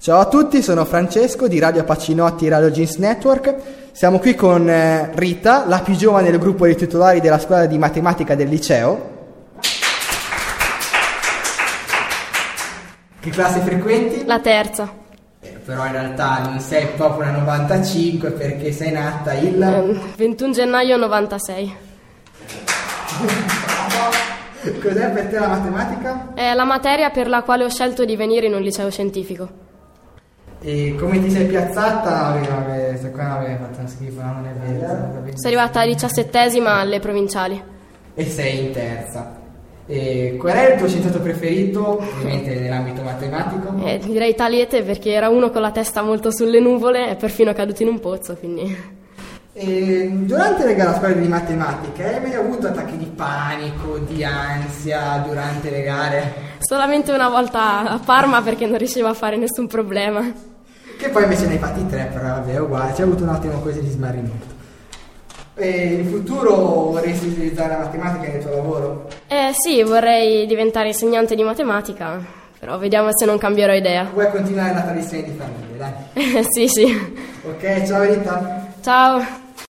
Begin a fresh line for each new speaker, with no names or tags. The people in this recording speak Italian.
Ciao a tutti, sono Francesco di Radio Pacinotti e Radio Jeans Network. Siamo qui con Rita, la più giovane del gruppo dei titolari della scuola di matematica del liceo. Che classe frequenti?
La terza.
Però in realtà non sei proprio una 95 perché sei nata il...
21 gennaio 96.
Cos'è per te la matematica?
È la materia per la quale ho scelto di venire in un liceo scientifico.
E come ti sei piazzata? Se qua avevi fatto una schifo, no? Non è vero.
Sono arrivata 17ª alle provinciali.
E sei in terza. E qual è il tuo scienziato preferito, ovviamente nell'ambito matematico?
Direi Talete, perché era uno con la testa molto sulle nuvole e perfino caduto in un pozzo, quindi...
E durante le gare a scuola di matematica hai mai avuto attacchi di panico, di ansia durante le gare?
Solamente una volta a Parma perché non riuscivo a fare nessun problema.
Che poi invece ne hai fatti 3, però vabbè, è uguale, c'è avuto un attimo così di smarrimento. E in futuro vorresti utilizzare la matematica nel tuo lavoro?
Sì, vorrei diventare insegnante di matematica, però vediamo se non cambierò idea.
Vuoi continuare la tradizione di famiglia, dai?
Sì.
Ok, ciao Rita.
Ciao.